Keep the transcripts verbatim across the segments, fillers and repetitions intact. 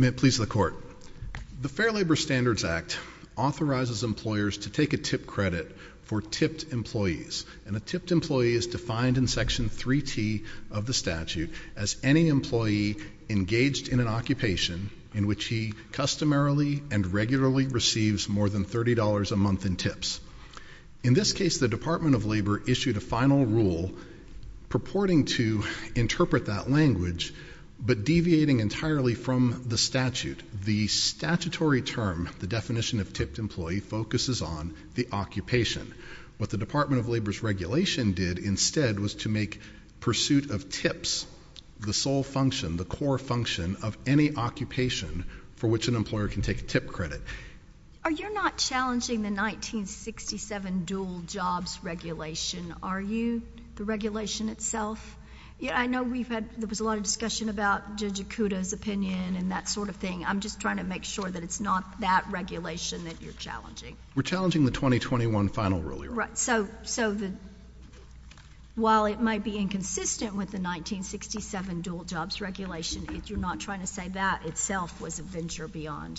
May it please the Court. The Fair Labor Standards Act authorizes employers to take a tip credit for tipped employees. And a tipped employee is defined in Section three T of the statute as any employee engaged in an occupation in which he customarily and regularly receives more than thirty dollars a month in tips. In this case, the Department of Labor issued a final rule purporting to interpret that language, but deviating entirely from the statute. The statutory term, the definition of tipped employee, focuses on the occupation. What the Department of Labor's regulation did instead was to make pursuit of tips the sole function, the core function of any occupation for which an employer can take a tip credit. Are you not challenging the nineteen sixty-seven dual jobs regulation? Are you, the regulation itself? Yeah, I know we've had, there was a lot of discussion about Judge Ikuda's opinion and that sort of thing. I'm just trying to make sure that it's not that regulation that you're challenging. We're challenging the twenty twenty-one final rule. Right. So, so the, while it might be inconsistent with the nineteen sixty-seven dual jobs regulation, it, you're not trying to say that itself was a venture beyond.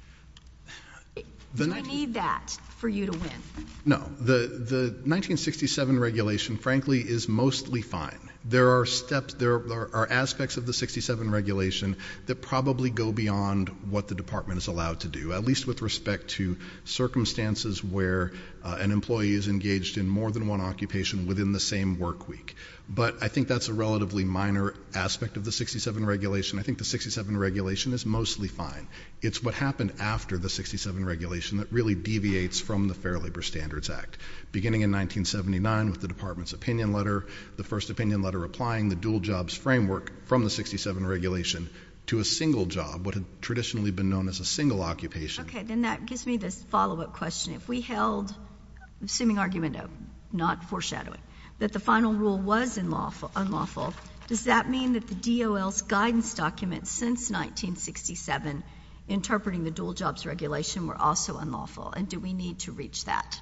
Do we need that for you to win? No. The, the nineteen sixty-seven regulation, frankly, is mostly fine. There are steps, there are, are aspects of the sixty-seven regulation that probably go beyond what the department is allowed to do, at least with respect to circumstances where uh, an employee is engaged in more than one occupation within the same work week. But I think that's a relatively minor aspect of the sixty-seven regulation. I think the sixty-seven regulation is mostly fine. It's what happened after the sixty-seven regulation that really deviates from the Fair Labor Standards Act. Beginning in nineteen seventy-nine with the department's opinion letter, the first opinion letter applying the dual jobs framework from the sixty-seven regulation to a single job, what had traditionally been known as a single occupation. Okay, then that gives me this follow-up question. If we held, assuming argumento, not foreshadowing, that the final rule was unlawful, unlawful, does that mean that the D O L's guidance documents since nineteen sixty-seven interpreting the dual jobs regulation were also unlawful? And do we need to reach that?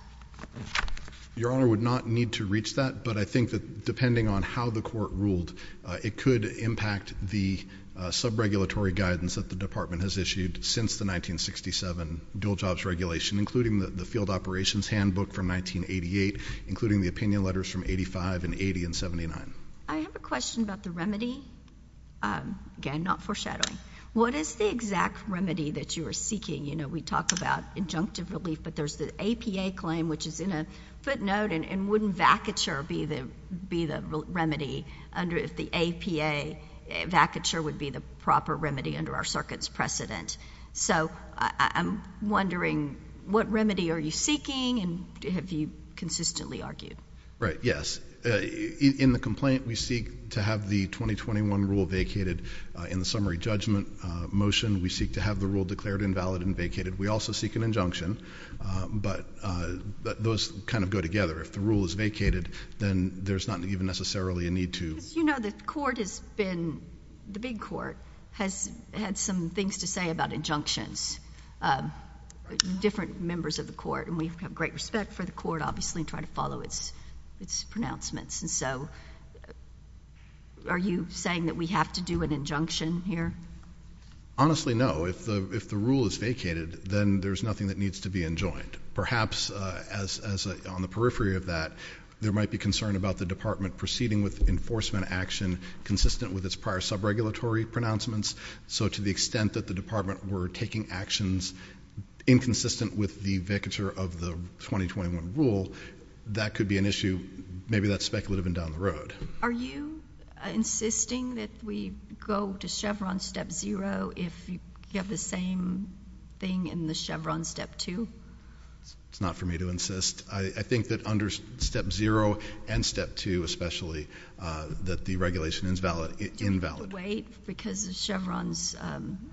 Your Honor would not need to reach that, but I think that depending on how the court ruled, uh, it could impact the uh, sub-regulatory guidance that the department has issued since the nineteen sixty-seven dual jobs regulation, including the, the field operations handbook from nineteen eighty-eight, including the opinion letters from eighty-five and eighty and seventy-nine. I have a question about the remedy. Um, again, not foreshadowing. What is the exact remedy that you are seeking? You know, we talk about injunctive relief, but there's the A P A claim, which is in a footnote, and, and wouldn't vacature be the be the remedy under if the A P A vacature would be the proper remedy under our circuit's precedent? So I, I'm wondering, what remedy are you seeking, and have you consistently argued? Right. Yes. Uh, in the complaint, we seek to have the twenty twenty-one rule vacated. Uh, in the summary judgment uh, motion, we seek to have the rule declared invalid and vacated. We also seek an injunction, uh, but uh, th- those kind of go together. If the rule is vacated, then there's not even necessarily a need to. You know, the court has been, the big court has had some things to say about injunctions. Um, different members of the court, and we have great respect for the court, obviously, and try to follow its its pronouncements. And so are you saying that we have to do an injunction here? Honestly, no. If the if the rule is vacated, then there's nothing that needs to be enjoined. Perhaps uh, as, as a, on the periphery of that, there might be concern about the department proceeding with enforcement action consistent with its prior sub-regulatory pronouncements. So to the extent that the department were taking actions inconsistent with the vacature of the twenty twenty-one rule, that could be an issue. Maybe that's speculative and down the road. Are you uh, insisting that we go to Chevron step zero if you have the same thing in the Chevron step two? It's not for me to insist. I, I think that under step zero and step two especially, uh, that the regulation is valid, I- Do invalid. We have to wait because of Chevron's um,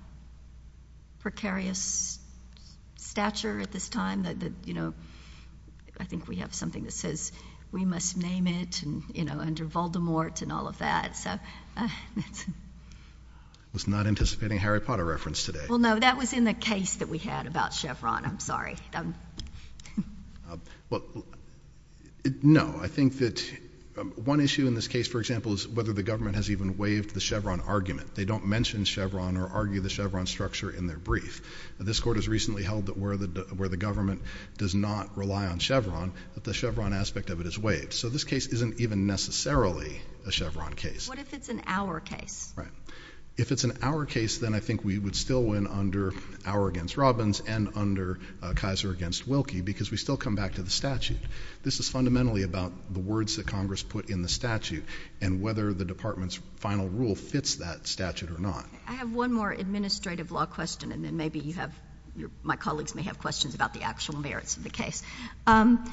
precarious stature at this time that, that, you know, I think we have something that says we must name it, and, you know, under Voldemort and all of that. So, uh, it's was not anticipating a Harry Potter reference today. Well, no, that was in the case that we had about Chevron. I'm sorry. Um, uh, well, it, no, I think that um, one issue in this case, for example, is whether the government has even waived the Chevron argument. They don't mention Chevron or argue the Chevron structure in their brief. Uh, this court has recently held that where the where the government does not rely on Chevron, that the Chevron aspect of it is waived. So this case isn't even necessarily a Chevron case. What if it's an our case? Right. If it's an our case, then I think we would still win under Our against Robbins and under uh, Kaiser against Wilkie, because we still come back to the statute. This is fundamentally about the words that Congress put in the statute and whether the department's final rule fits that statute or not. I have one more administrative law question, and then maybe you have, your, my colleagues may have questions about the actual merits of the case. Um,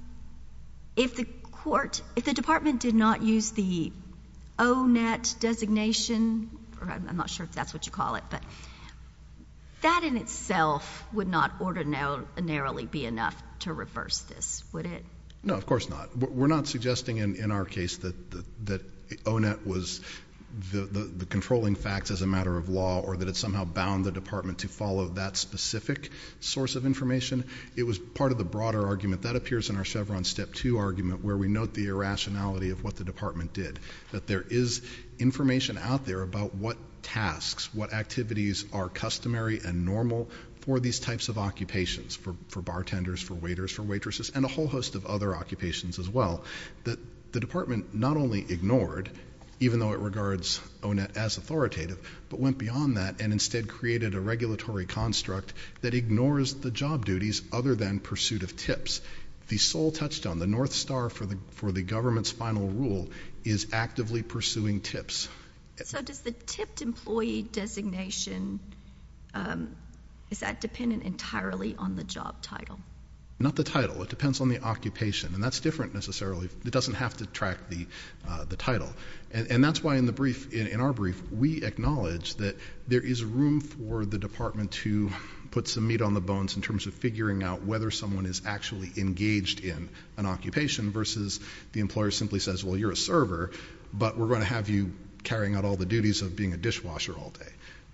if the court, if the department did not use the O net designation, or I'm not sure if that's what you call it, but that in itself would not ordinarily be enough to reverse this, would it? No, of course not. We're not suggesting in, in our case that, that, that O net was the, the, the controlling facts as a matter of law, or that it somehow bound the department to follow that specific source of information. It was part of the broader argument. That appears in our Chevron Step two argument, where we note the irrationality of what the department did, that there is information out there about what tasks, what activities are customary and normal for these types of occupations, for, for bartenders, for waiters, for waitresses, and a whole host of other occupations as well, that the department not only ignored, even though it regards O net as authoritative, but went beyond that and instead created a regulatory construct that ignores the job duties other than pursuit of tips. The sole touchstone, the North Star for the, for the government's final rule, is actively pursuing tips. So does the tipped employee designation, um, is that dependent entirely on the job title? Not the title. It depends on the occupation, and that's different necessarily. It doesn't have to track the uh, the title, and, and that's why in the brief, in, in our brief, we acknowledge that there is room for the department to put some meat on the bones in terms of figuring out whether someone is actually engaged in an occupation versus the employer simply says, well, you're a server, but we're going to have you carrying out all the duties of being a dishwasher all day.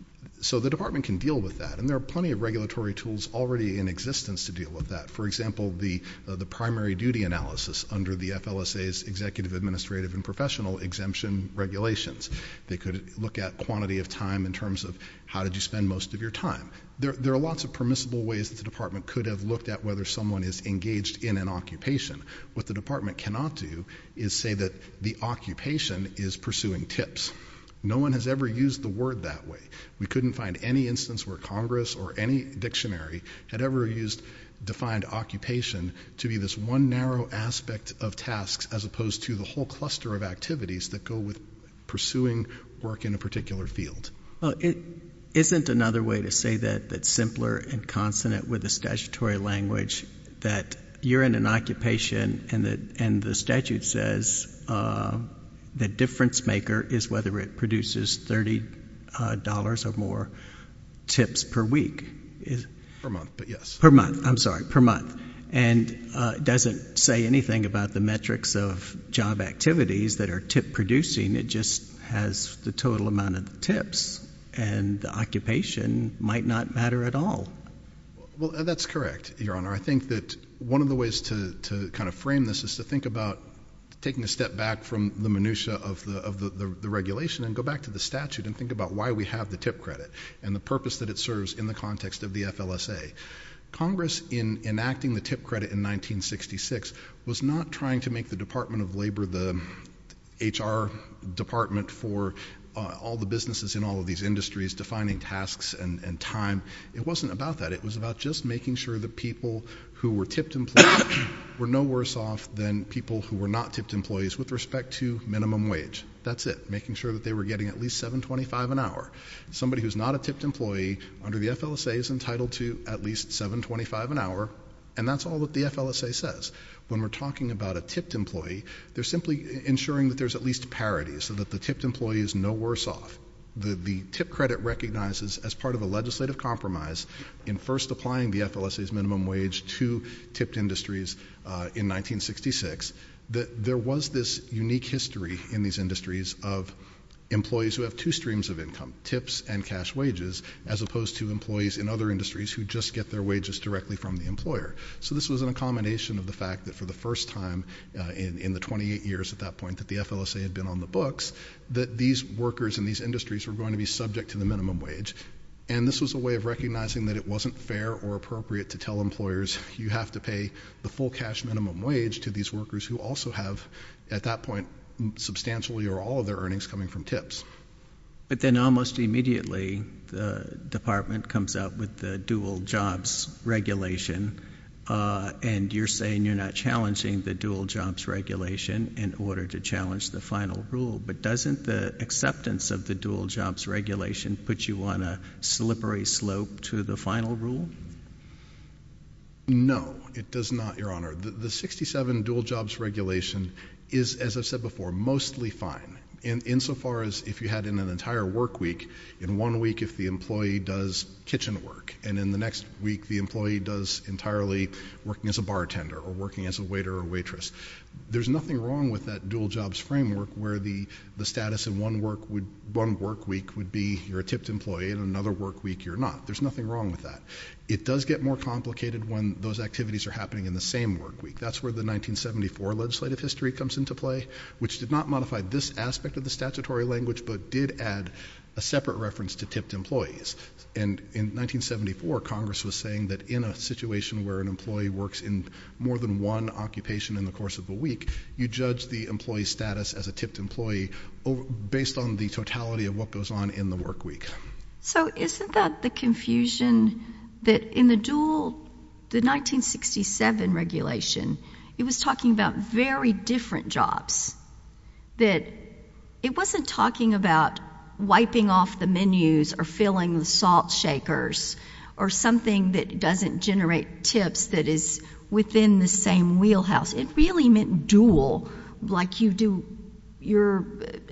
So the department can deal with that, and there are plenty of regulatory tools already in existence to deal with that. For example, the uh, the primary duty analysis under the F L S A's executive, administrative, and professional exemption regulations. They could look at quantity of time in terms of how did you spend most of your time. There, there are lots of permissible ways that the department could have looked at whether someone is engaged in an occupation. What the department cannot do is say that the occupation is pursuing tips. No one has ever used the word that way. We couldn't find any instance where Congress or any dictionary had ever used defined occupation to be this one narrow aspect of tasks as opposed to the whole cluster of activities that go with pursuing work in a particular field. Well, it isn't another way to say that that's simpler and consonant with the statutory language, that you're in an occupation and the, and the statute says uh, the difference maker is whether it produces thirty dollars uh, or more tips per week. Is, per month, but yes. Per month, I'm sorry, per month. And uh, it doesn't say anything about the metrics of job activities that are tip producing. It just has the total amount of the tips, and the occupation might not matter at all. Well, that's correct, Your Honor. I think that one of the ways to, to kind of frame this is to think about taking a step back from the minutia of the of the, the, the regulation and go back to the statute and think about why we have the tip credit and the purpose that it serves in the context of the F L S A. Congress, in enacting the tip credit in nineteen sixty-six, was not trying to make the Department of Labor the H R department for uh, all the businesses in all of these industries, defining tasks and, and time. It wasn't about that. It was about just making sure that people who were tipped employees were no worse off than people who were not tipped employees with respect to minimum wage. That's it, making sure that they were getting at least seven twenty-five an hour. Somebody who's not a tipped employee under the F L S A is entitled to at least seven twenty-five an hour, and that's all that the F L S A says. When we're talking about a tipped employee, they're simply ensuring that there's at least parity so that the tipped employee is no worse off. The, the tip credit recognizes, as part of a legislative compromise, in first applying the F L S A's minimum wage to tipped industries uh, in nineteen sixty-six, that there was this unique history in these industries of employees who have two streams of income, tips and cash wages, as opposed to employees in other industries who just get their wages directly from the employer. So this was an accommodation of the fact that for the first time uh, in, in the twenty-eight years at that point that the F L S A had been on the books, that these workers in these industries were going to be subject to the minimum wage. And this was a way of recognizing that it wasn't fair or appropriate to tell employers you have to pay the full cash minimum wage to these workers who also have, at that point, substantially or all of their earnings coming from tips. But then almost immediately the department comes out with the dual jobs regulation, uh, and you're saying you're not challenging the dual jobs regulation in order to challenge the final rule. But doesn't the acceptance of the dual jobs regulation put you on a slippery slope to the final rule? No, it does not, Your Honor. The, the sixty-seven dual jobs regulation is, as I've said before, mostly fine. In, insofar as if you had in an entire work week, in one week if the employee does kitchen work, and in the next week the employee does entirely working as a bartender or working as a waiter or waitress, there's nothing wrong with that dual jobs framework where the, the status in one work would one work week would be you're a tipped employee and another work week you're not. There's nothing wrong with that. It does get more complicated when those activities are happening in the same work week. That's where the nineteen seventy-four legislative history comes into play, which did not modify this aspect of the statutory language, but did add a separate reference to tipped employees. And in nineteen seventy-four, Congress was saying that in a situation where an employee works in more than one occupation in the course of a week, you judge the employee's status as a tipped employee over, based on the totality of what goes on in the work week. So isn't that the confusion that in the dual, the nineteen sixty-seven regulation, it was talking about very different jobs, that it wasn't talking about wiping off the menus or filling the salt shakers or something that doesn't generate tips that is within the same wheelhouse. It really meant dual, like you do, you're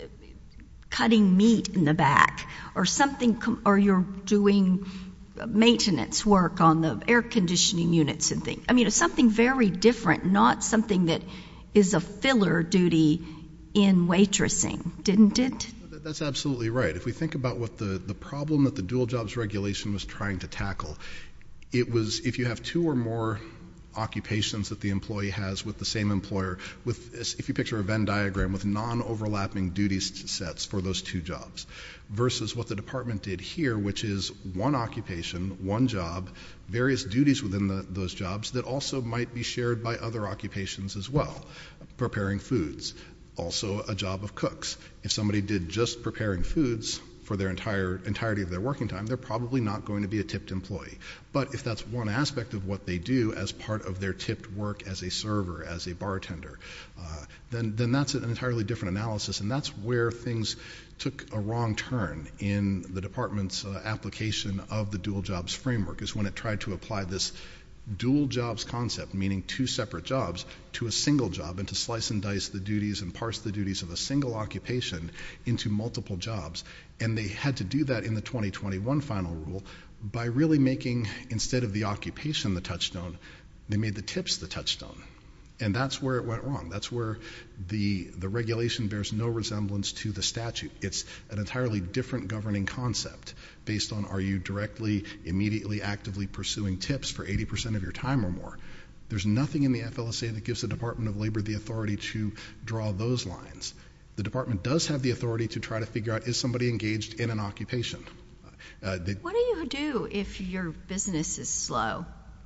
cutting meat in the back or something, or you're doing maintenance work on the air conditioning units and things. I mean, it's something very different, not something that is a filler duty in waitressing, didn't it? That's absolutely right. If we think about what the, the problem that the dual jobs regulation was trying to tackle, it was if you have two or more occupations that the employee has with the same employer, with, if you picture a Venn diagram with non-overlapping duties sets for those two jobs, versus what the department did here, which is one occupation, one job, various duties within the, those jobs that also might be shared by other occupations as well, preparing foods. Also a job of cooks. If somebody did just preparing foods for their entire entirety of their working time, they're probably not going to be a tipped employee. But if that's one aspect of what they do as part of their tipped work as a server, as a bartender, uh, then then that's an entirely different analysis, and that's where things took a wrong turn in the department's uh, application of the dual jobs framework, is when it tried to apply this dual jobs concept, meaning two separate jobs, to a single job, and to slice and dice the duties and parse the duties of a single occupation into multiple jobs. And they had to do that in the twenty twenty-one final rule by really making, instead of the occupation the touchstone, they made the tips the touchstone. And that's where it went wrong. That's where the the regulation bears no resemblance to the statute. It's an entirely different governing concept based on, are you directly, immediately, actively pursuing tips for eighty percent of your time or more? There's nothing in the F L S A that gives the Department of Labor the authority to draw those lines. The department does have the authority to try to figure out, is somebody engaged in an occupation? Uh, they, what do you do if your business is slow?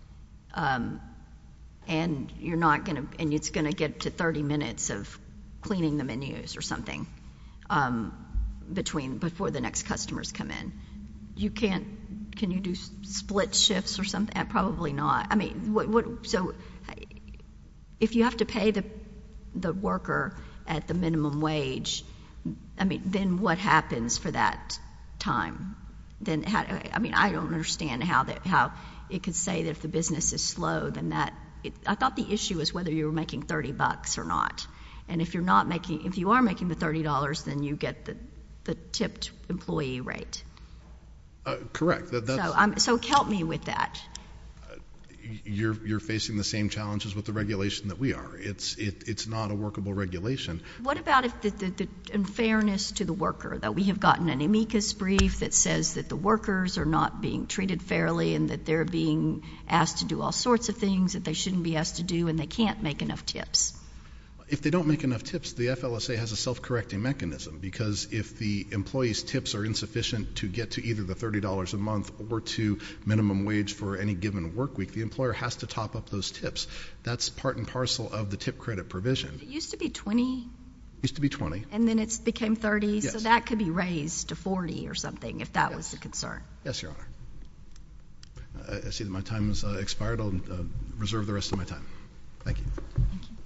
Um, and you're not going to, and it's going to get to thirty minutes of cleaning the menus or something um, between, before the next customers come in. You can't, can you do split shifts or something? Uh, probably not. I mean, what, what, so if you have to pay the, the worker at the minimum wage, I mean, then what happens for that time? Then how, I mean, I don't understand how that, how it could say that if the business is slow, then that, It, I thought the issue is whether you were making thirty bucks or not. And if you're not making, if you are making the thirty dollars, then you get the, the tipped employee rate. Uh, correct. That, that's, so, um, so help me with that. Uh, you're, you're facing the same challenges with the regulation that we are. It's, it, it's not a workable regulation. What about if the, the, the unfairness to the worker, that we have gotten an amicus brief that says that the workers are not being treated fairly and that they're being asked to do all sorts of things that they shouldn't be asked to do and they can't make enough tips? If they don't make enough tips, the F L S A has a self-correcting mechanism, because if the employee's tips are insufficient to get to either the thirty dollars a month or to minimum wage for any given work week, the employer has to top up those tips. That's part and parcel of the tip credit provision. It used to be twenty. It used to be twenty. And then it became thirty, yes. So that could be raised to forty or something if that yes. was the concern. Yes, Your Honor. I, I see that my time has uh, expired. I'll uh, reserve the rest of my time. Thank you. Thank you.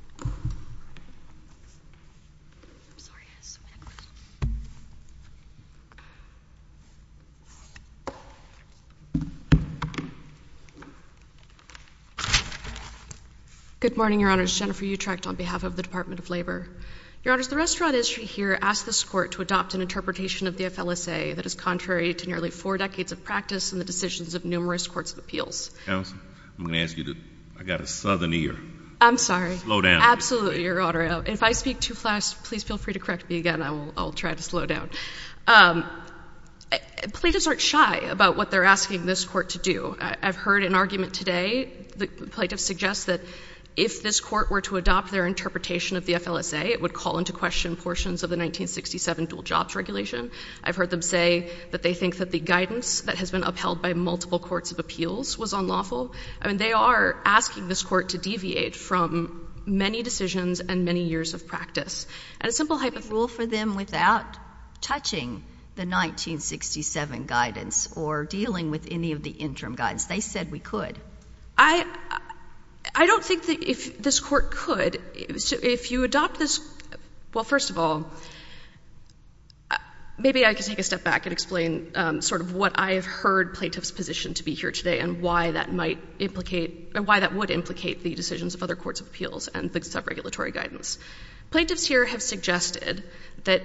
Sorry, I have so many questions. Good morning, Your Honors. Jennifer Utrecht on behalf of the Department of Labor. Your Honors, the restaurant industry here asked this Court to adopt an interpretation of the F L S A that is contrary to nearly four decades of practice and the decisions of numerous courts of appeals. Counsel, I'm going to ask you to, I got a southern ear. I'm sorry. Slow down. Absolutely, Your Honor. If I speak too fast, please feel free to correct me again. I will, I'll try to slow down. Um, plaintiffs aren't shy about what they're asking this Court to do. I, I've heard an argument today. The plaintiffs suggest that if this Court were to adopt their interpretation of the F L S A, it would call into question portions of the nineteen sixty-seven dual jobs regulation. I've heard them say that they think that the guidance that has been upheld by multiple courts of appeals was unlawful. I mean, they are asking this Court to deviate from many decisions and many years of practice. And a simple hypothetical rule for them without touching the nineteen sixty-seven guidance or dealing with any of the interim guidance. They said we could. I I don't think that if this Court could, if you adopt this, well, first of all, maybe I could take a step back and explain um, sort of what I have heard plaintiffs' position to be here today and why that might implicate, or why that would implicate the decisions of other courts of appeals and the sub-regulatory guidance. Plaintiffs here have suggested that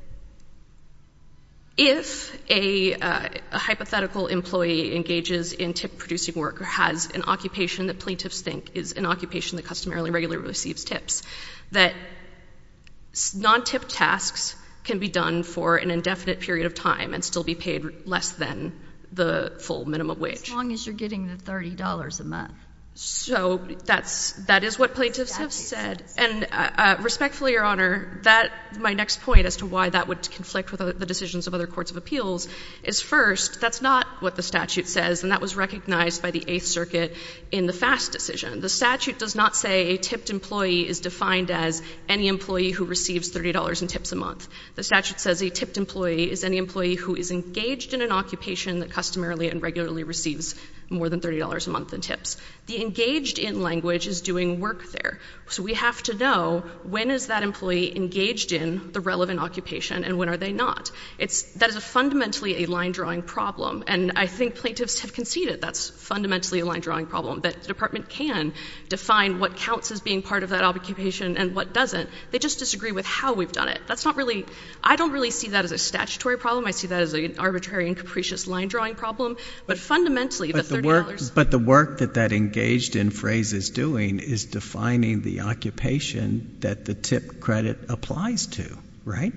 if a, uh, a hypothetical employee engages in tip-producing work or has an occupation that plaintiffs think is an occupation that customarily regularly receives tips, that non-tip tasks can be done for an indefinite period of time and still be paid less than the full minimum wage. As long as you're getting the thirty dollars a month. So that's, that is what plaintiffs have said. And uh, uh, respectfully, Your Honor, that, my next point as to why that would conflict with the decisions of other courts of appeals is, first, that's not what the statute says, and that was recognized by the Eighth Circuit in the FAST decision. The statute does not say a tipped employee is defined as any employee who receives thirty dollars in tips a month. The statute says a tipped employee is any employee who is engaged in an occupation that customarily and regularly receives more than thirty dollars a month in tips. The engaged in language is doing work there. So we have to know, when is that employee engaged in the relevant occupation and when are they not? It's, that is a fundamentally a line drawing problem. And I think plaintiffs have conceded that's fundamentally a line drawing problem, that the department can define what counts as being part of that occupation and what doesn't. They just disagree with how we've done it. That's not really, I don't really see that as a statutory problem. I see that as an arbitrary and capricious line drawing problem. But fundamentally, the thirty dollars. But the work that that engaged in phrase is doing is defining the occupation that the tip credit applies to, right?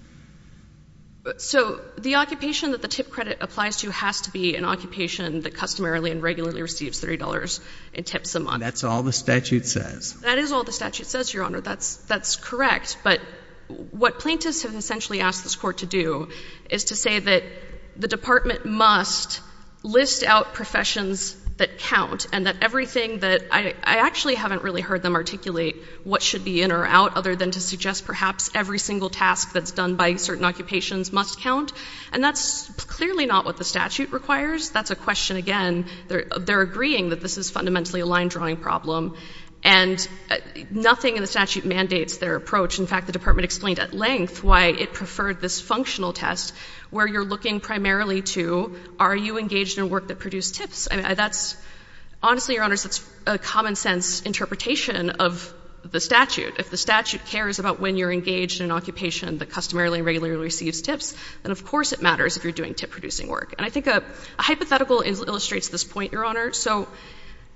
So the occupation that the tip credit applies to has to be an occupation that customarily and regularly receives thirty dollars in tips a month. And that's all the statute says. That is all the statute says, Your Honor. That's, that's correct. But what plaintiffs have essentially asked this Court to do is to say that the department must list out professions that count, and that everything that I, I actually haven't really heard them articulate what should be in or out, other than to suggest perhaps every single task that's done by certain occupations must count. And that's clearly not what the statute requires. That's a question, again, they're, they're agreeing that this is fundamentally a line drawing problem. And uh, nothing in the statute mandates their approach. In fact, the department explained at length why it preferred this functional test, where you're looking primarily to, are you engaged in work that produced tips? I mean, that's, honestly, Your Honors, that's a common sense interpretation of the statute. If the statute cares about when you're engaged in an occupation that customarily and regularly receives tips, then of course it matters if you're doing tip producing work. And I think a, a hypothetical illustrates this point, Your Honor. So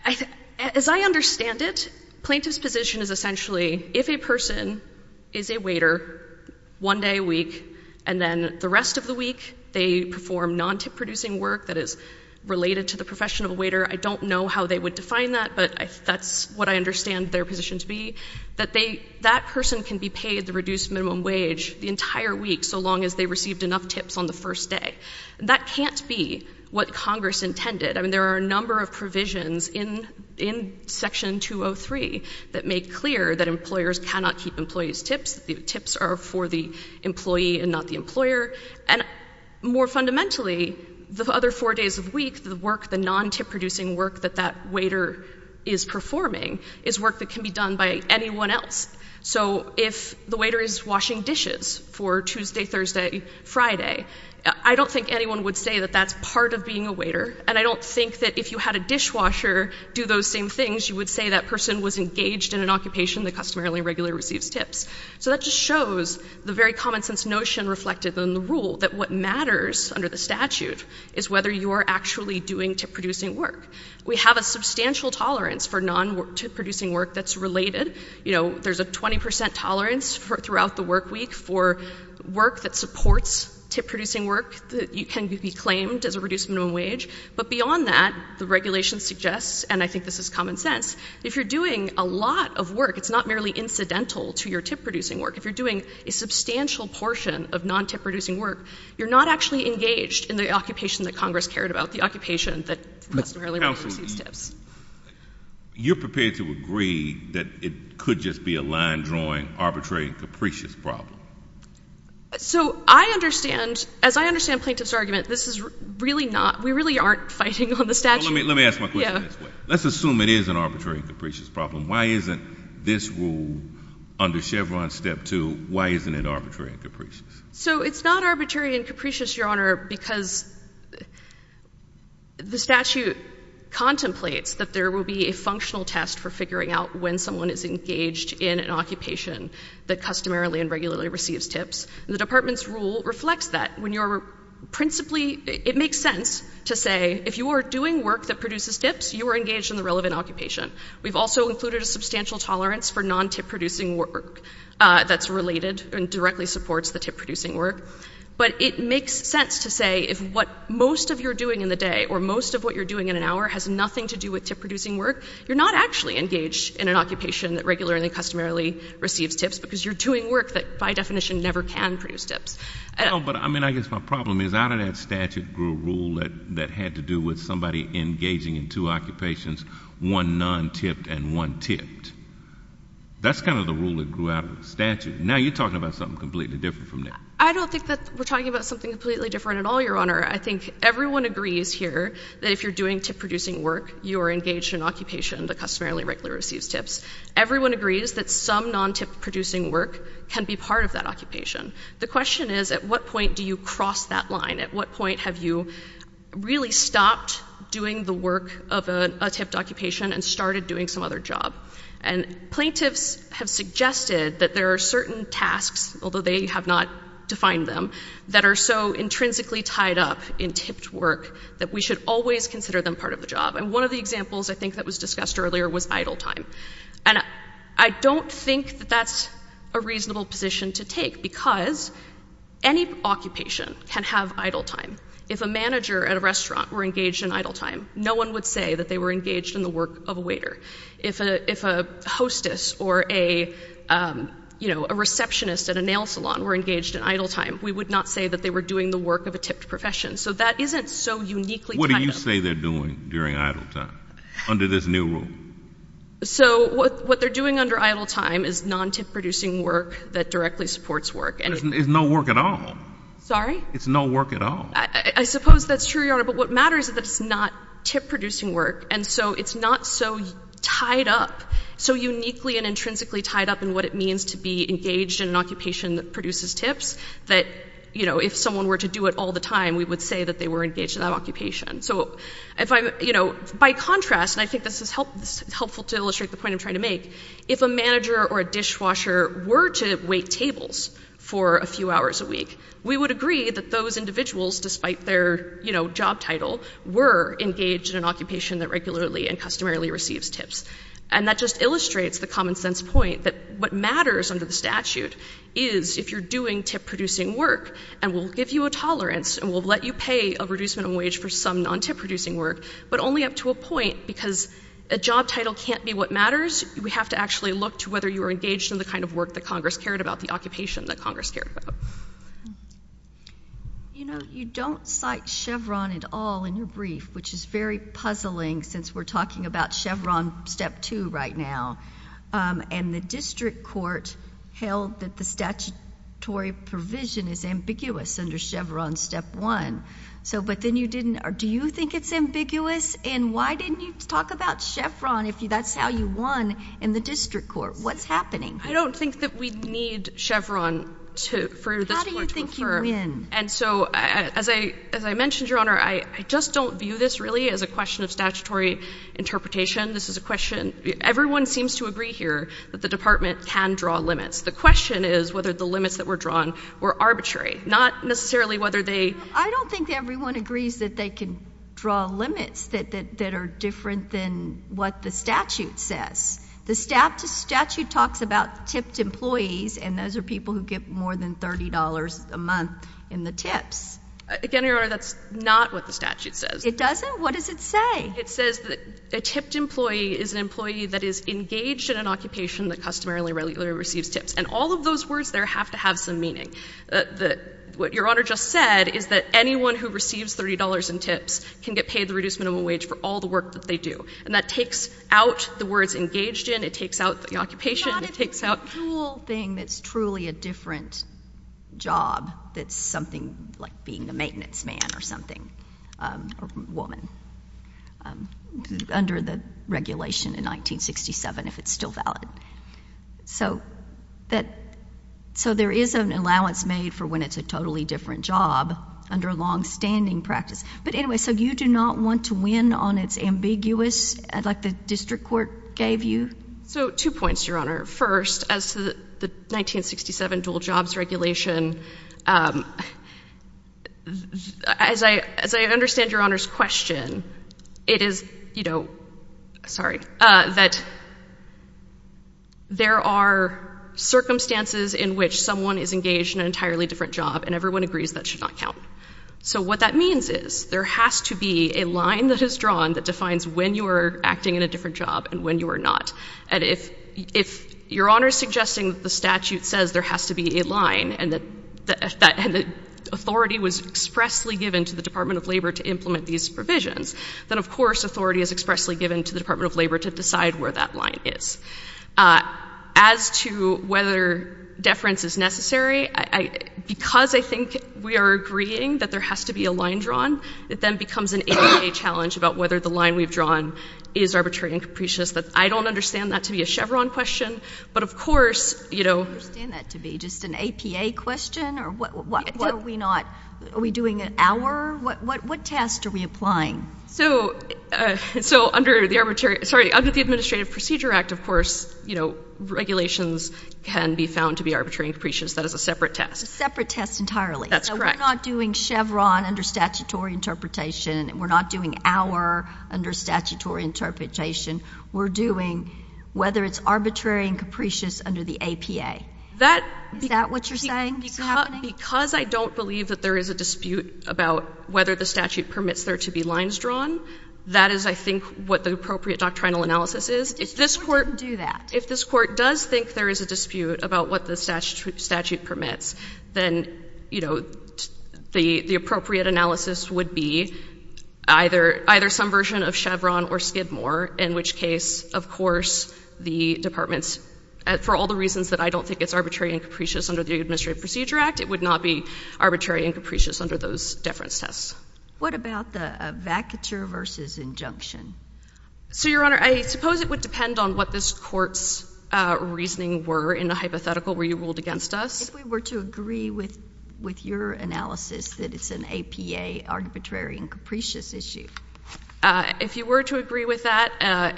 I th- as I understand it, plaintiff's position is essentially if a person is a waiter one day a week and then the rest of the week they perform non-tip producing work that is related to the profession of a waiter, I don't know how they would define that, but I, that's what I understand their position to be, that they that person can be paid the reduced minimum wage the entire week so long as they received enough tips on the first day. That can't be what Congress intended. I mean, there are a number of provisions in in Section two oh three that make clear that employers cannot keep employees' tips, that the tips are for the employee and not the employer. And more fundamentally, the other four days of week, the work, the non-tip producing work that that waiter is performing is work that can be done by anyone else. So if the waiter is washing dishes for Tuesday, Thursday, Friday, I don't think anyone would say that that's part of being a waiter, and I don't think that if you had a dishwasher do those same things, you would say that person was engaged in an occupation that customarily and regularly receives tips. So that just shows the very common sense notion reflected in the rule that what matters under the statute is whether you are actually doing tip-producing work. We have a substantial tolerance for non-tip-producing work that's related. You know, there's a twenty percent tolerance for, throughout the work week for work that supports tip-producing work that you can be claimed as a reduced minimum wage. But beyond that, the regulation suggests, and I think this is common sense, if you're doing a lot of work, it's not merely incidental to your tip-producing work. If you're doing a substantial portion of non-tip-producing work, you're not actually engaged in the occupation that Congress cared about, the occupation that customarily receives tips. You're prepared to agree that it could just be a line-drawing, arbitrary, and capricious problem? So I understand, as I understand plaintiff's argument, this is really not, we really aren't fighting on the statute. Well, let me, let me ask my question yeah. this way. Let's assume it is an arbitrary and capricious problem. Why isn't this rule under Chevron Step two, why isn't it arbitrary and capricious? So it's not arbitrary and capricious, Your Honor, because the statute contemplates that there will be a functional test for figuring out when someone is engaged in an occupation that customarily and regularly receives tips. And the Department's rule reflects that. When you're principally, it makes sense to say if you are doing work that produces tips, you are engaged in the relevant occupation. We've also included a substantial tolerance for non-tip producing work uh, that's related and directly supports the tip producing work. But it makes sense to say if what most of you're doing in the day or most of what you're doing in an hour has nothing to do with tip-producing work, you're not actually engaged in an occupation that regularly and customarily receives tips because you're doing work that by definition never can produce tips. No, but I mean, I guess my problem is out of that statute grew a rule that, that had to do with somebody engaging in two occupations, one non-tipped and one tipped. That's kind of the rule that grew out of the statute. Now you're talking about something completely different from that. I don't think that we're talking about something completely different at all, Your Honor. I think everyone agrees here that if you're doing tip-producing work, you are engaged in an occupation that customarily regularly receives tips. Everyone agrees that some non-tip-producing work can be part of that occupation. The question is, at what point do you cross that line? At what point have you really stopped doing the work of a, a tipped occupation and started doing some other job? And plaintiffs have suggested that there are certain tasks, although they have not defined them, that are so intrinsically tied up in tipped work that we should always consider them part of the job. And one of the examples I think that was discussed earlier was idle time. And I don't think that that's a reasonable position to take because any occupation can have idle time. If a manager at a restaurant were engaged in idle time, no one would say that they were engaged in the work of a waiter. If a, if a hostess or a, um, you know, a receptionist at a nail salon were engaged in idle time, we would not say that they were doing the work of a tipped profession. So that isn't so uniquely What tied do you up. say they're doing during idle time under this new rule? So what, what they're doing under idle time is non-tip producing work that directly supports work. And It's, it's no work at all. Sorry? It's no work at all. I, I suppose that's true, Your Honor, but what matters is that it's not tip-producing work, and so it's not so tied up, so uniquely and intrinsically tied up in what it means to be engaged in an occupation that produces tips that, you know, if someone were to do it all the time, we would say that they were engaged in that occupation. So if I'm, you know, by contrast, and I think this is, help, this is helpful to illustrate the point I'm trying to make, if a manager or a dishwasher were to wait tables for a few hours a week. We would agree that those individuals, despite their, you know, job title, were engaged in an occupation that regularly and customarily receives tips. And that just illustrates the common sense point that what matters under the statute is if you're doing tip-producing work, and we'll give you a tolerance and we'll let you pay a reduced minimum wage for some non-tip producing work, but only up to a point, because a job title can't be what matters. We have to actually look to whether you were engaged in the kind of work that Congress cared about, the occupation that Congress cared about. You know, you don't cite Chevron at all in your brief, which is very puzzling since we're talking about Chevron Step two right now. Um, and the district court held that the statutory provision is ambiguous under Chevron Step one. So, but then you didn't, or do you think it's ambiguous? And why didn't you talk about Chevron if you, that's how you won in the district court? What's happening? I don't think that we need Chevron to, for this How do you court to think affirm. you win? And so, I, as I as I mentioned, Your Honor, I, I just don't view this really as a question of statutory interpretation. This is a question, everyone seems to agree here that the department can draw limits. The question is whether the limits that were drawn were arbitrary, not necessarily whether they... I don't think everyone agrees that they can draw limits that, that, that are different than what the statute says. The statute talks about tipped employees, and those are people who get more than thirty dollars a month in the tips. Again, Your Honor, that's not what the statute says. It doesn't? What does it say? It says that a tipped employee is an employee that is engaged in an occupation that customarily regularly receives tips. And all of those words there have to have some meaning. Uh, the, what Your Honor just said is that anyone who receives thirty dollars in tips can get paid the reduced minimum wage for all the work that they do. And that takes out the words engaged in, it takes out the occupation, Not it takes out... It's a dual thing that's truly a different job, that's something like being a maintenance man or something, um, or woman, um, under the regulation in nineteen sixty-seven, if it's still valid. So that, so there is an allowance made for when it's a totally different job under long-standing practice. But anyway, so you do not want to win on its ambiguous, like the district court gave you? So two points, Your Honor. First, as to the, the nineteen sixty-seven dual jobs regulation, um, as I as I understand Your Honor's question, it is, you know, sorry, uh, that there are circumstances in which someone is engaged in an entirely different job, and everyone agrees that should not count. So what that means is there has to be a line that is drawn that defines when you are acting in a different job and when you are not. And if if Your Honor is suggesting that the statute says there has to be a line and that that, that and the authority was expressly given to the Department of Labor to implement these provisions, then of course authority is expressly given to the Department of Labor to decide where that line is. Uh, as to whether deference is necessary, I, I, because I think we are agreeing that there has to be a line drawn, it then becomes an A P A challenge about whether the line we've drawn is arbitrary and capricious. That I don't understand that to be a Chevron question, but of course, you know. I understand that to be just an A P A question, or what, what, what are we not, are we doing an hour? What, what, what test are we applying? So, uh, so under the arbitrary, sorry, under the Administrative Procedure Act, of course, you know, regulations can be found to be arbitrary and capricious. That is a separate test. A separate test entirely. That's so correct. We're not doing Chevron under statutory interpretation. We're not doing hour under statutory interpretation. We're doing whether it's arbitrary and capricious under the A P A. That, is that what you're saying is happening? Because I don't believe that there is a dispute about whether the statute permits there to be lines drawn, that is, I think, what the appropriate doctrinal analysis is. If this court didn't do that. If this court does think there is a dispute about what the statute, statute permits, then, you know, the, the appropriate analysis would be either, either some version of Chevron or Skidmore, in which case, of course, the department's for all the reasons that I don't think it's arbitrary and capricious under the Administrative Procedure Act, it would not be arbitrary and capricious under those deference tests. What about the uh, vacatur versus injunction? So, Your Honor, I suppose it would depend on what this court's uh, reasoning were in a hypothetical where you ruled against us. If we were to agree with, with your analysis that it's an A P A arbitrary and capricious issue. Uh, if you were to agree with that, uh,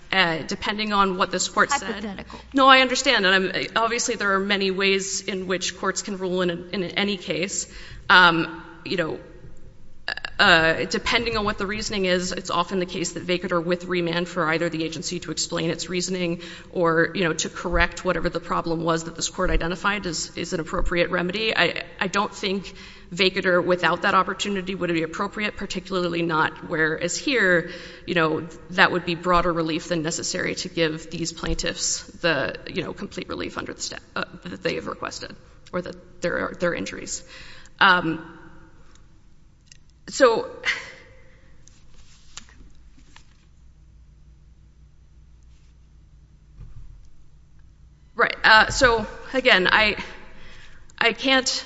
uh, depending on what this court said. Hypothetical. No, I understand. And I'm, obviously there are many ways in which courts can rule in, a, in any case. Um, you know, uh, depending on what the reasoning is, it's often the case that vacatur with remand for either the agency to explain its reasoning or, you know, to correct whatever the problem was that this court identified is, is an appropriate remedy. I, I don't think vacatur without that opportunity would be appropriate, particularly not whereas here, you know, that would be broader relief than necessary to give these plaintiffs the, you know, complete relief under the sta- uh, that they have requested or that their, their injuries. Um, So, right. Uh, so again, I, I can't.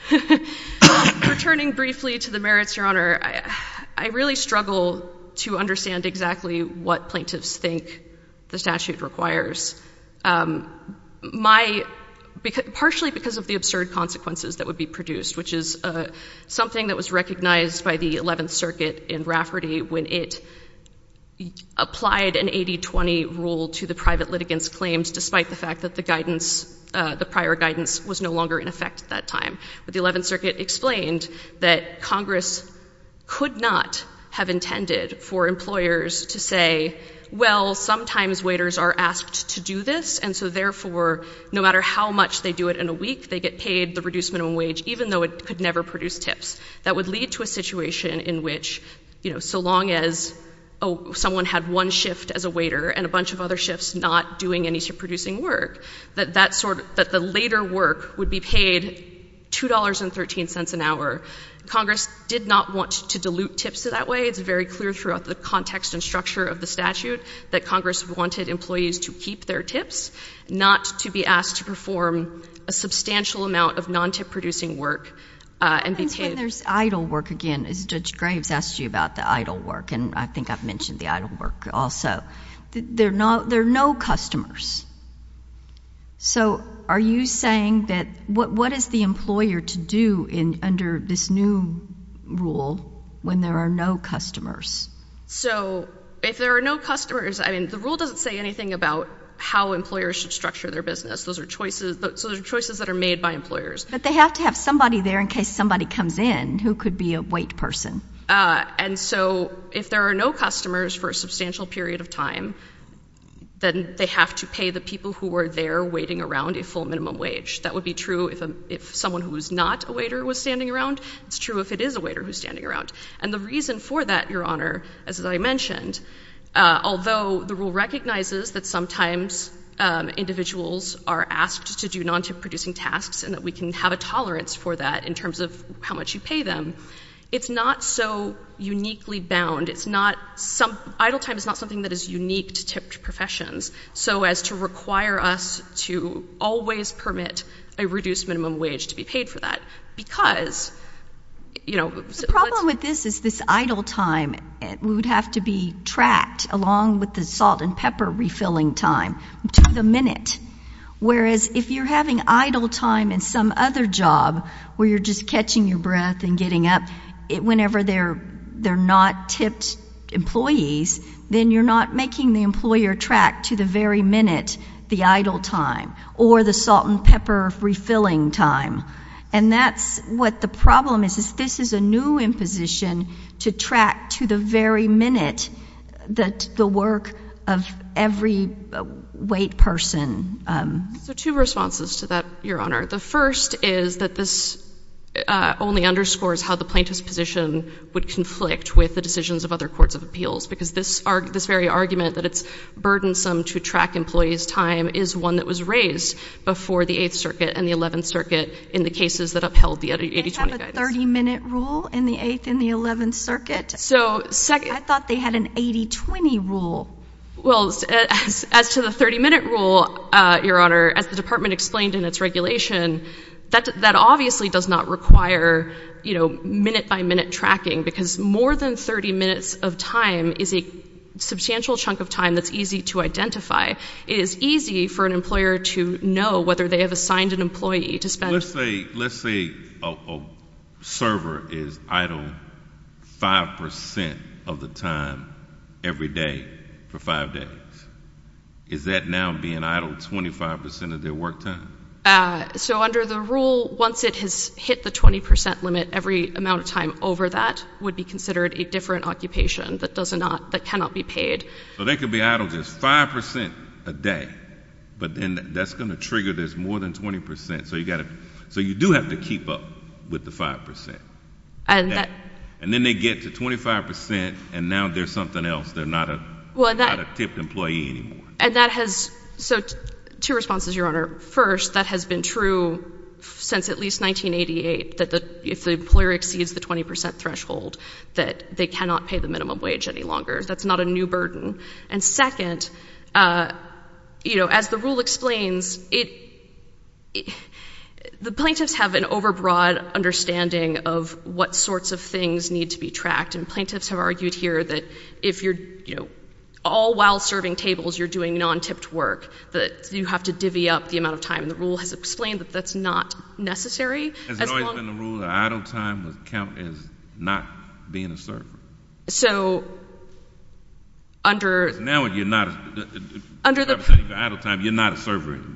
Returning briefly to the merits, Your Honor, I, I really struggle to understand exactly what plaintiffs think the statute requires. Um, my. Because, partially because of the absurd consequences that would be produced, which is uh, something that was recognized by the eleventh Circuit in Rafferty when it applied an eighty twenty rule to the private litigants' claims, despite the fact that the guidance, uh, the prior guidance was no longer in effect at that time. But the eleventh Circuit explained that Congress could not have intended for employers to say, well, sometimes waiters are asked to do this, and so therefore, no matter how much they do it in a week, they get paid the reduced minimum wage, even though it could never produce tips. That would lead to a situation in which, you know, so long as oh, someone had one shift as a waiter and a bunch of other shifts not doing any tip-producing work, that that sort of, that the later work would be paid two dollars and thirteen cents an hour. Congress did not want to dilute tips that way. It's very clear throughout the context and structure of the statute that Congress wanted employees to keep their tips, not to be asked to perform a substantial amount of non-tip producing work uh, and be paid. When there's idle work, again, as Judge Graves asked you about the idle work, and I think I've mentioned the idle work also, there are no, there are no customers. So are you saying that what what is the employer to do in under this new rule when there are no customers? So if there are no customers, I mean, the rule doesn't say anything about how employers should structure their business. Those are choices. So those are choices that are made by employers. But they have to have somebody there in case somebody comes in who could be a wait person. Uh, and so if there are no customers for a substantial period of time, then they have to pay the people who are there waiting around a full minimum wage. That would be true if a, if someone who is not a waiter was standing around. It's true if it is a waiter who's standing around. And the reason for that, Your Honor, as I mentioned, uh, although the rule recognizes that sometimes um, individuals are asked to do non-tip producing tasks and that we can have a tolerance for that in terms of how much you pay them, it's not so uniquely bound. It's not some, idle time is not something that is unique to tipped professions, so as to require us to always permit a reduced minimum wage to be paid for that. Because, you know. The problem with this is this idle time would have to be tracked along with the salt and pepper refilling time to the minute. Whereas if you're having idle time in some other job where you're just catching your breath and getting up, It, whenever they're they're not tipped employees, then you're not making the employer track to the very minute the idle time or the salt and pepper refilling time. And that's what the problem is, is this is a new imposition to track to the very minute that the work of every wait person. Um, so two responses to that, Your Honor. The first is that this Uh, only underscores how the plaintiff's position would conflict with the decisions of other courts of appeals, because this arg- this very argument that it's burdensome to track employees' time is one that was raised before the Eighth Circuit and the Eleventh Circuit in the cases that upheld the eighty twenty guidance. They have a thirty-minute rule in the Eighth and the Eleventh Circuit? So, second... I thought they had an eighty twenty rule. Well, as, as to the thirty-minute rule, uh, Your Honor, as the Department explained in its regulation, That, that obviously does not require, you know, minute-by-minute tracking, because more than thirty minutes of time is a substantial chunk of time that's easy to identify. It is easy for an employer to know whether they have assigned an employee to spend... Let's say, let's say a, a server is idle five percent of the time every day for five days. is that now being idle twenty-five percent of their work time? Uh, so under the rule, once it has hit the twenty percent limit, every amount of time over that would be considered a different occupation that does not, that cannot be paid. So they could be idle just five percent a day, but then that's going to trigger this more than twenty percent. So you got to, so you do have to keep up with the five percent. And that, and then they get to twenty-five percent, and now there's something else. They're not a, well, that, not a tipped employee anymore. And that has, so t- two responses, Your Honor. First, that has been true since at least nineteen eighty-eight, that the, if the employer exceeds the twenty percent threshold, that they cannot pay the minimum wage any longer. That's not a new burden. And second, uh, you know, as the rule explains, it, it the plaintiffs have an overbroad understanding of what sorts of things need to be tracked. And plaintiffs have argued here that if you're, you know, all while serving tables, you're doing non-tipped work, that you have to divvy up the amount of time. And the rule has explained that that's not necessary. Has it always been the rule that idle time would count as not being a server? So under... Now you're not a... Under the... For idle time, you're not a server anymore.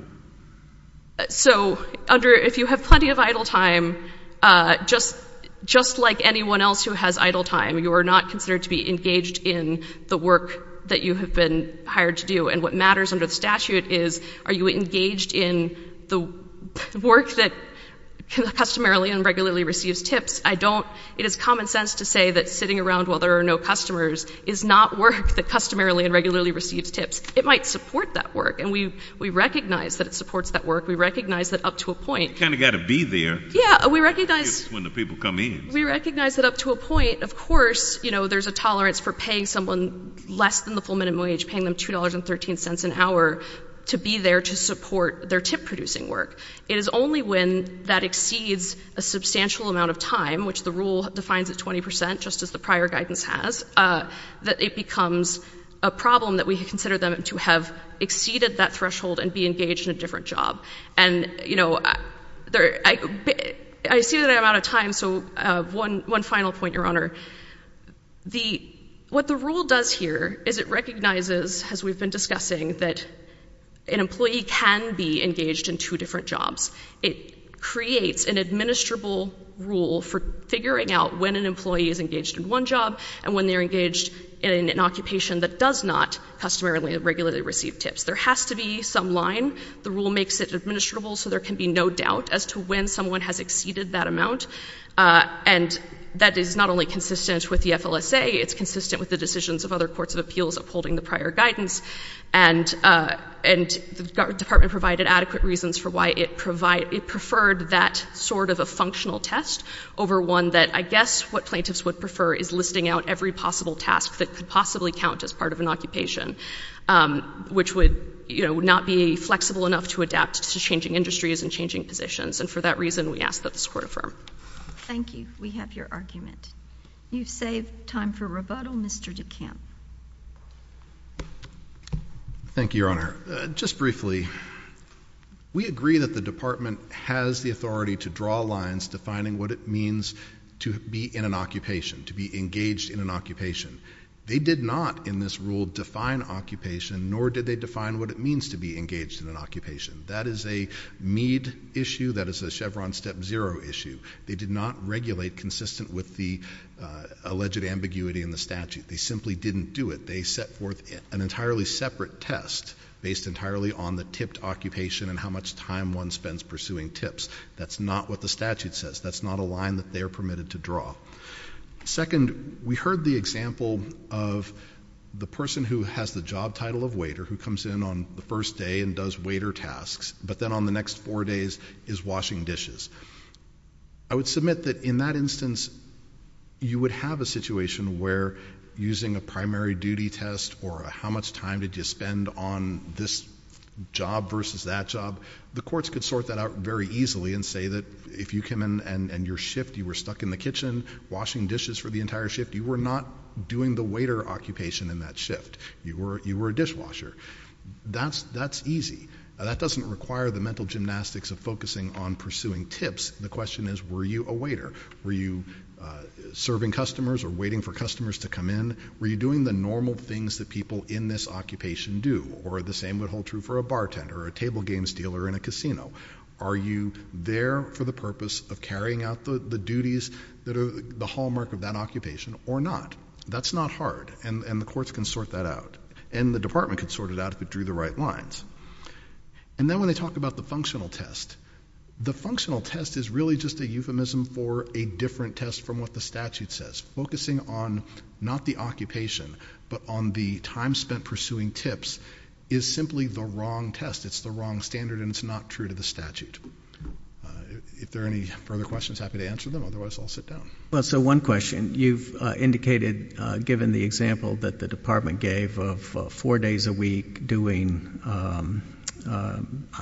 So under, if you have plenty of idle time, uh, just... just like anyone else who has idle time, you are not considered to be engaged in the work that you have been hired to do. And what matters under the statute is, are you engaged in the work that customarily and regularly receives tips? I don't, it is common sense to say that sitting around while there are no customers is not work that customarily and regularly receives tips. It might support that work, and we, we recognize that it supports that work. We recognize that up to a point. You kind of got to be there. Yeah, we recognize. When the people come in. We recognize that up to a point, of course, you know, there's a tolerance for paying someone less than the full minimum wage, paying them two dollars and thirteen cents an hour to be there to support their tip-producing work. It is only when that exceeds a substantial amount of time, which the rule defines at twenty percent, just as the prior guidance has, uh, that it becomes a problem that we consider them to have exceeded that threshold and be engaged in a different job. And, you know, there, I, I see that I'm out of time, so uh, one, one final point, Your Honor. The, what the rule does here is it recognizes, as we've been discussing, that an employee can be engaged in two different jobs. It creates an administrable rule for figuring out when an employee is engaged in one job and when they're engaged in an occupation that does not customarily and regularly receive tips. There has to be some line. The rule makes it administrable so there can be no doubt as to when someone has exceeded that amount. Uh, and that is not only consistent with the F L S A, it's consistent with the decisions of other courts of appeals upholding the prior guidance. And, uh, and the department provided adequate reasons for why it provide, it preferred that sort of a functional test over one that I guess what plaintiffs would prefer is listing out every possible task that could possibly count as part of an occupation, um, which would, you know, not be flexible enough to adapt to changing industries and changing positions. And for that reason, we ask that this court affirm. Thank you. We have your argument. You've saved time for rebuttal. Mister DeCamp. Thank you, Your Honor. Uh, just briefly, we agree that the department has the authority to draw lines defining what it means to be in an occupation, to be engaged in an occupation. They did not, in this rule, define occupation, nor did they define what it means to be engaged in an occupation. That is a Meade issue. That is a Chevron Step Zero issue. They did not regulate consistent with the uh, alleged ambiguity in the statute. They simply didn't do it. They set forth an entirely separate test based entirely on the tipped occupation and how much time one spends pursuing tips. That's not what the statute says. That's not a line that they are permitted to draw. Second, we heard the example of the person who has the job title of waiter who comes in on the first day and does waiter tasks, but then on the next four days is washing dishes. I would submit that in that instance, you would have a situation where using a primary duty test or a how much time did you spend on this job versus that job, the courts could sort that out very easily and say that if you came in and, and your shift, you were stuck in the kitchen washing dishes for the entire shift, you were not doing the waiter occupation in that shift. You were you were a dishwasher. That's that's easy. Uh, that doesn't require the mental gymnastics of focusing on pursuing tips. The question is, were you a waiter? Were you uh, serving customers or waiting for customers to come in? Were you doing the normal things that people in this occupation do? Or the same would hold true for a bartender or a table games dealer in a casino. Are you there for the purpose of carrying out the, the duties that are the hallmark of that occupation or not? That's not hard, and, and the courts can sort that out. And the department could sort it out if it drew the right lines. And then when they talk about the functional test, the functional test is really just a euphemism for a different test from what the statute says, focusing on not the occupation, but on the time spent pursuing tips is simply the wrong test. It's the wrong standard, and it's not true to the statute. Uh, if there are any further questions, happy to answer them. Otherwise, I'll sit down. Well, so one question. You've uh, indicated, uh, given the example that the department gave of uh, four days a week doing um, uh,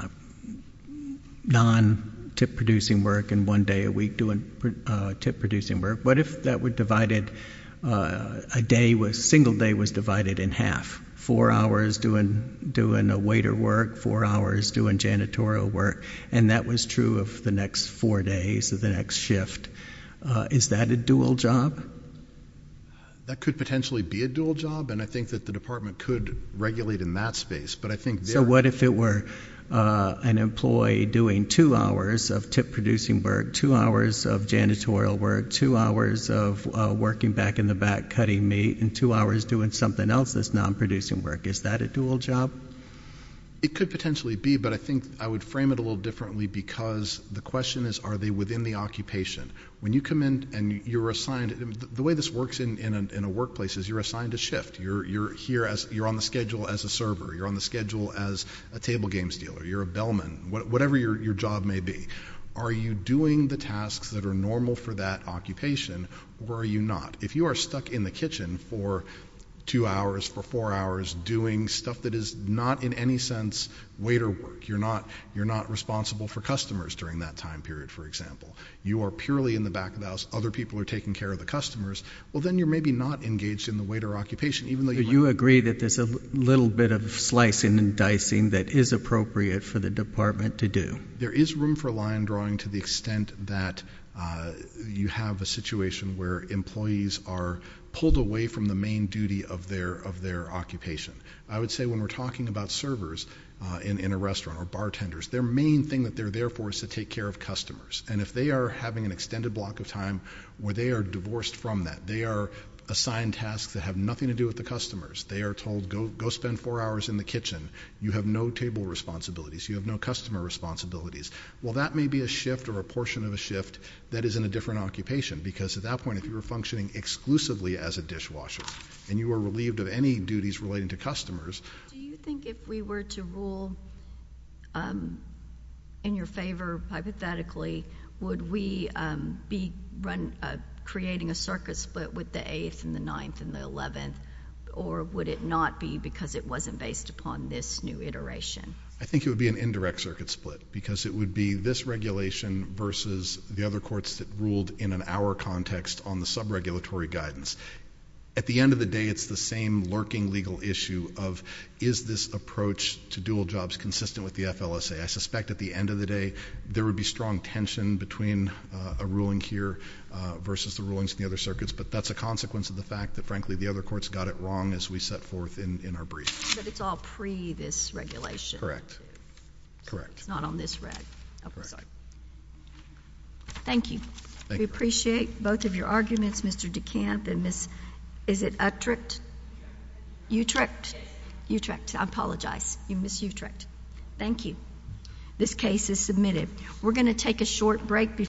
non-tip producing work and one day a week doing uh, tip producing work. What if that were divided, uh, a day was, single day was divided in half? Four hours doing doing a waiter work, four hours doing janitorial work, and that was true of the next four days of the next shift. Uh, is that a dual job? That could potentially be a dual job, and I think that the department could regulate in that space. But I think so. What if it were uh, an employee doing two hours of tip producing work, two hours of janitorial work, two hours of uh, working back in the back cutting meat, and two hours doing something else that's non-producing work? Is that a dual job? It could potentially be, but I think I would frame it a little differently because the question is, are they within the occupation? When you come in and you're assigned, the way this works in, in, a, in a workplace is you're assigned a shift. You're, you're here as, you're on the schedule as a server. You're on the schedule as a table games dealer. You're a bellman, whatever your, your job may be. Are you doing the tasks that are normal for that occupation, or are you not? If you are stuck in the kitchen for two hours, for four hours, doing stuff that is not in any sense waiter work. You're not, you're not responsible for customers during that time period, for example. You are purely in the back of the house. Other people are taking care of the customers. Well, then you're maybe not engaged in the waiter occupation, even though you... So you agree that there's a little bit of slicing and dicing that is appropriate for the department to do? There is room for line drawing to the extent that uh, you have a situation where employees are pulled away from the main duty of their of their occupation. I would say when we're talking about servers uh, in, in a restaurant or bartenders, their main thing that they're there for is to take care of customers. And if they are having an extended block of time where they are divorced from that, they are assigned tasks that have nothing to do with the customers. They are told, go go spend four hours in the kitchen. You have no table responsibilities. You have no customer responsibilities. Well, that may be a shift or a portion of a shift that is in a different occupation, because at that point, if you were functioning exclusively as a dishwasher and you were relieved of any duties relating to customers... Do you think if we were to rule um, in your favor, hypothetically, would we um, be run... Uh, creating a circuit split with the eighth and the ninth and the eleventh, or would it not be because it wasn't based upon this new iteration? I think it would be an indirect circuit split, because it would be this regulation versus the other courts that ruled in an hour context on the sub-regulatory guidance. At the end of the day, it's the same lurking legal issue of, is this approach to dual jobs consistent with the F L S A? I suspect at the end of the day, there would be strong tension between uh, a ruling here uh, versus the rulings in the other circuits, but that's a consequence of the fact that, frankly, the other courts got it wrong, as we set forth in, in our brief. But it's all pre this regulation. Correct. Correct. It's not on this reg. Oh, Correct. sorry. Thank you. Thank we you. appreciate both of your arguments, Mister DeCamp and Miz Is it Utrecht? Utrecht? Utrecht. I apologize. You Miss Utrecht. Thank you. This case is submitted. We're going to take a short break before